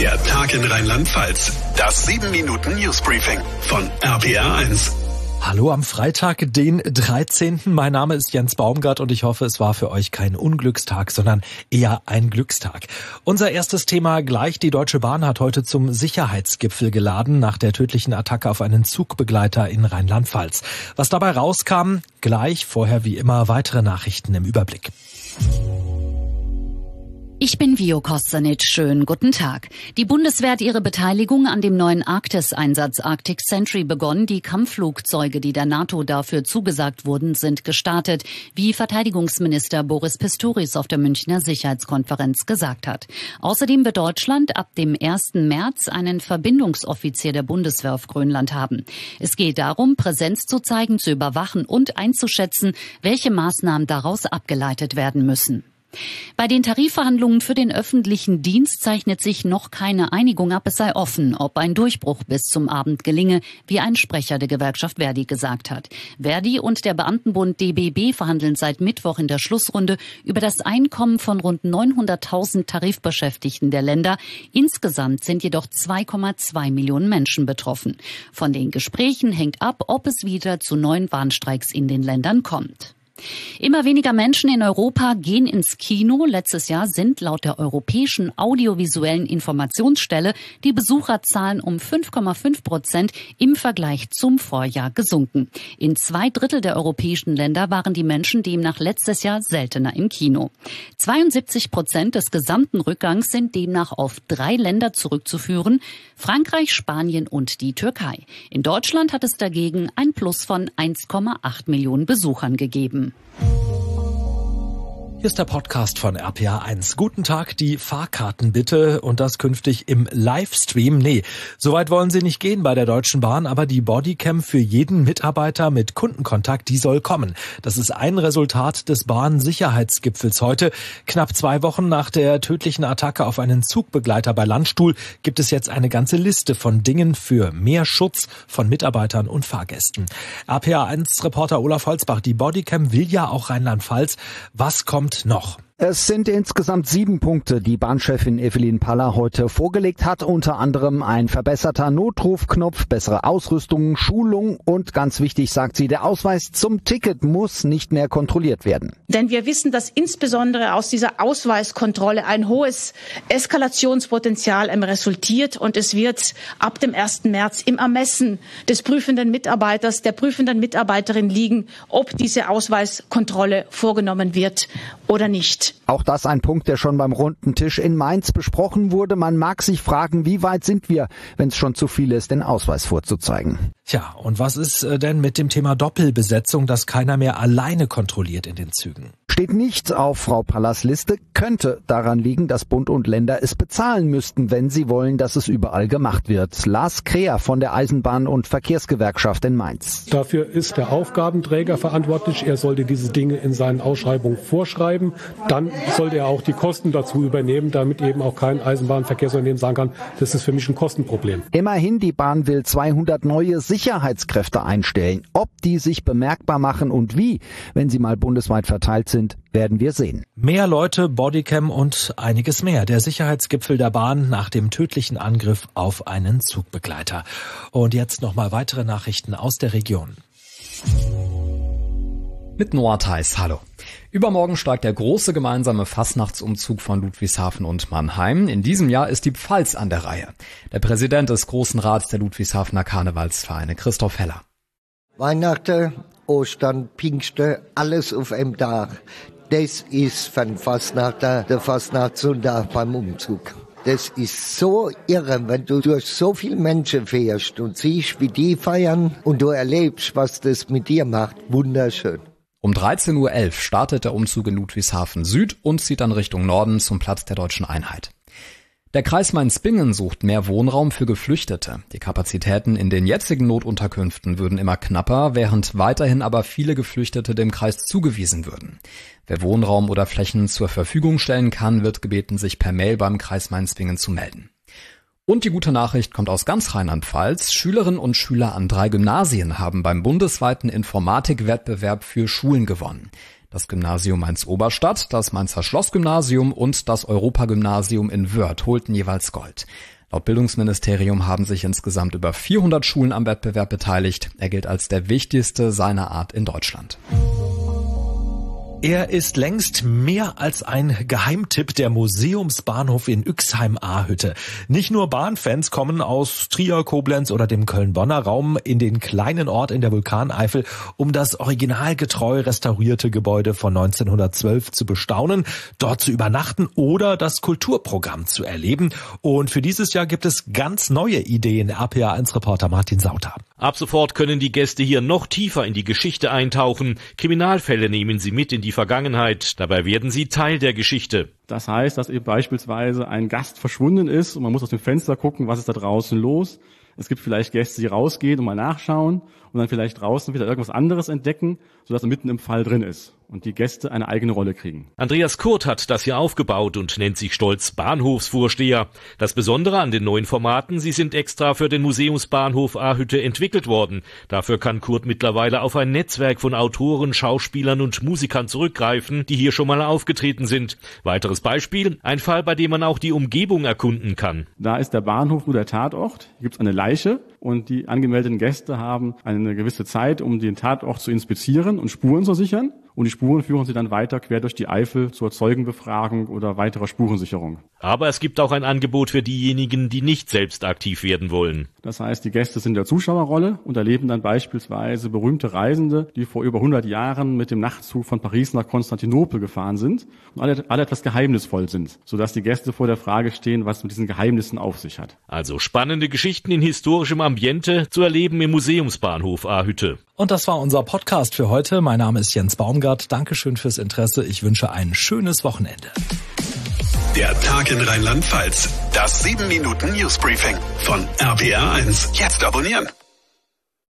Der Tag in Rheinland-Pfalz. Das 7-Minuten-Newsbriefing von RPR1. Hallo am Freitag, den 13. Mein Name ist Jens Baumgart und ich hoffe, es war für euch kein Unglückstag, sondern eher ein Glückstag. Unser erstes Thema gleich. Die Deutsche Bahn hat heute zum Sicherheitsgipfel geladen nach der tödlichen Attacke auf einen Zugbegleiter in Rheinland-Pfalz. Was dabei rauskam, gleich. Vorher wie immer weitere Nachrichten im Überblick. Ich bin Vio Kosanic. Schönen guten Tag. Die Bundeswehr hat ihre Beteiligung an dem neuen Arktis-Einsatz Arctic Sentry begonnen. Die Kampfflugzeuge, die der NATO dafür zugesagt wurden, sind gestartet, wie Verteidigungsminister Boris Pistorius auf der Münchner Sicherheitskonferenz gesagt hat. Außerdem wird Deutschland ab dem 1. März einen Verbindungsoffizier der Bundeswehr auf Grönland haben. Es geht darum, Präsenz zu zeigen, zu überwachen und einzuschätzen, welche Maßnahmen daraus abgeleitet werden müssen. Bei den Tarifverhandlungen für den öffentlichen Dienst zeichnet sich noch keine Einigung ab. Es sei offen, ob ein Durchbruch bis zum Abend gelinge, wie ein Sprecher der Gewerkschaft Verdi gesagt hat. Verdi und der Beamtenbund DBB verhandeln seit Mittwoch in der Schlussrunde über das Einkommen von rund 900.000 Tarifbeschäftigten der Länder. Insgesamt sind jedoch 2,2 Millionen Menschen betroffen. Von den Gesprächen hängt ab, ob es wieder zu neuen Warnstreiks in den Ländern kommt. Immer weniger Menschen in Europa gehen ins Kino. Letztes Jahr sind laut der Europäischen Audiovisuellen Informationsstelle die Besucherzahlen um 5,5% im Vergleich zum Vorjahr gesunken. In 2/3 der europäischen Länder waren die Menschen demnach letztes Jahr seltener im Kino. 72% des gesamten Rückgangs sind demnach auf 3 Länder zurückzuführen: Frankreich, Spanien und die Türkei. In Deutschland hat es dagegen ein Plus von 1,8 Millionen Besuchern gegeben. Hier ist der Podcast von RPR1. Guten Tag, die Fahrkarten bitte und das künftig im Livestream. Nee, soweit wollen sie nicht gehen bei der Deutschen Bahn, aber die Bodycam für jeden Mitarbeiter mit Kundenkontakt, die soll kommen. Das ist ein Resultat des Bahn-Sicherheitsgipfels heute. Knapp 2 Wochen nach der tödlichen Attacke auf einen Zugbegleiter bei Landstuhl gibt es jetzt eine ganze Liste von Dingen für mehr Schutz von Mitarbeitern und Fahrgästen. RPR1-Reporter Olaf Holzbach, die Bodycam will ja auch Rheinland-Pfalz. Was kommt noch? Es sind insgesamt 7 Punkte, die Bahnchefin Evelyn Paller heute vorgelegt hat. Unter anderem ein verbesserter Notrufknopf, bessere Ausrüstung, Schulung und ganz wichtig, sagt sie, der Ausweis zum Ticket muss nicht mehr kontrolliert werden. Denn wir wissen, dass insbesondere aus dieser Ausweiskontrolle ein hohes Eskalationspotenzial resultiert und es wird ab dem 1. März im Ermessen des prüfenden Mitarbeiters, der prüfenden Mitarbeiterin liegen, ob diese Ausweiskontrolle vorgenommen wird oder nicht. Auch das ein Punkt, der schon beim runden Tisch in Mainz besprochen wurde. Man mag sich fragen, wie weit sind wir, wenn es schon zu viel ist, den Ausweis vorzuzeigen. Tja, und was ist denn mit dem Thema Doppelbesetzung, dass keiner mehr alleine kontrolliert in den Zügen? Steht nicht auf Frau Pallers Liste, könnte daran liegen, dass Bund und Länder es bezahlen müssten, wenn sie wollen, dass es überall gemacht wird. Lars Kreher von der Eisenbahn- und Verkehrsgewerkschaft in Mainz. Dafür ist der Aufgabenträger verantwortlich. Er sollte diese Dinge in seinen Ausschreibungen vorschreiben. Dann sollte er auch die Kosten dazu übernehmen, damit eben auch kein Eisenbahnverkehrsunternehmen sagen kann, das ist für mich ein Kostenproblem. Immerhin, die Bahn will 200 neue Sicherheitskräfte einstellen. Ob die sich bemerkbar machen und wie, wenn sie mal bundesweit verteilt sind, werden wir sehen. Mehr Leute, Bodycam und einiges mehr. Der Sicherheitsgipfel der Bahn nach dem tödlichen Angriff auf einen Zugbegleiter. Und jetzt nochmal weitere Nachrichten aus der Region. Mit Noah Theis, hallo. Übermorgen steigt der große gemeinsame Fastnachtsumzug von Ludwigshafen und Mannheim. In diesem Jahr ist die Pfalz an der Reihe. Der Präsident des Großen Rats der Ludwigshafener Karnevalsvereine, Christoph Heller. Weihnachten, Ostern, Pfingsten, alles auf einem Tag. Das ist von Fastnachter, der Fastnachtssonntag beim Umzug. Das ist so irre, wenn du durch so viele Menschen fährst und siehst, wie die feiern und du erlebst, was das mit dir macht. Wunderschön. Um 13.11 Uhr startet der Umzug in Ludwigshafen Süd und zieht dann Richtung Norden zum Platz der Deutschen Einheit. Der Kreis Mainz-Bingen sucht mehr Wohnraum für Geflüchtete. Die Kapazitäten in den jetzigen Notunterkünften würden immer knapper, während weiterhin aber viele Geflüchtete dem Kreis zugewiesen würden. Wer Wohnraum oder Flächen zur Verfügung stellen kann, wird gebeten, sich per Mail beim Kreis Mainz-Bingen zu melden. Und die gute Nachricht kommt aus ganz Rheinland-Pfalz. Schülerinnen und Schüler an 3 Gymnasien haben beim bundesweiten Informatikwettbewerb für Schulen gewonnen. Das Gymnasium Mainz-Oberstadt, das Mainzer Schlossgymnasium und das Europagymnasium in Wörth holten jeweils Gold. Laut Bildungsministerium haben sich insgesamt über 400 Schulen am Wettbewerb beteiligt. Er gilt als der wichtigste seiner Art in Deutschland. Er ist längst mehr als ein Geheimtipp, der Museumsbahnhof in Uexheim-Ahütte. Nicht nur Bahnfans kommen aus Trier, Koblenz oder dem Köln-Bonner Raum in den kleinen Ort in der Vulkaneifel, um das originalgetreu restaurierte Gebäude von 1912 zu bestaunen, dort zu übernachten oder das Kulturprogramm zu erleben. Und für dieses Jahr gibt es ganz neue Ideen, RPA1-Reporter Martin Sauter. Ab sofort können die Gäste hier noch tiefer in die Geschichte eintauchen. Kriminalfälle nehmen sie mit in die Vergangenheit. Dabei werden sie Teil der Geschichte. Das heißt, dass eben beispielsweise ein Gast verschwunden ist und man muss aus dem Fenster gucken, was ist da draußen los. Es gibt vielleicht Gäste, die rausgehen und mal nachschauen und dann vielleicht draußen wieder irgendwas anderes entdecken, sodass er mitten im Fall drin ist und die Gäste eine eigene Rolle kriegen. Andreas Kurt hat das hier aufgebaut und nennt sich stolz Bahnhofsvorsteher. Das Besondere an den neuen Formaten, sie sind extra für den Museumsbahnhof Ahütte entwickelt worden. Dafür kann Kurt mittlerweile auf ein Netzwerk von Autoren, Schauspielern und Musikern zurückgreifen, die hier schon mal aufgetreten sind. Weiteres Beispiel, ein Fall, bei dem man auch die Umgebung erkunden kann. Da ist der Bahnhof nur der Tatort. Hier gibt es eine Leiche und die angemeldeten Gäste haben eine gewisse Zeit, um den Tatort zu inspizieren und Spuren zu sichern. Und die Spuren führen sie dann weiter quer durch die Eifel zur Zeugenbefragung oder weiterer Spurensicherung. Aber es gibt auch ein Angebot für diejenigen, die nicht selbst aktiv werden wollen. Das heißt, die Gäste sind in der Zuschauerrolle und erleben dann beispielsweise berühmte Reisende, die vor über 100 Jahren mit dem Nachtzug von Paris nach Konstantinopel gefahren sind und alle etwas geheimnisvoll sind, sodass die Gäste vor der Frage stehen, was mit diesen Geheimnissen auf sich hat. Also spannende Geschichten in historischem Ambiente zu erleben im Museumsbahnhof Ahütte. Und das war unser Podcast für heute. Mein Name ist Jens Baumgart. Dankeschön fürs Interesse. Ich wünsche ein schönes Wochenende. Der Tag in Rheinland-Pfalz. Das 7-Minuten-Newsbriefing von RPA1. Jetzt abonnieren.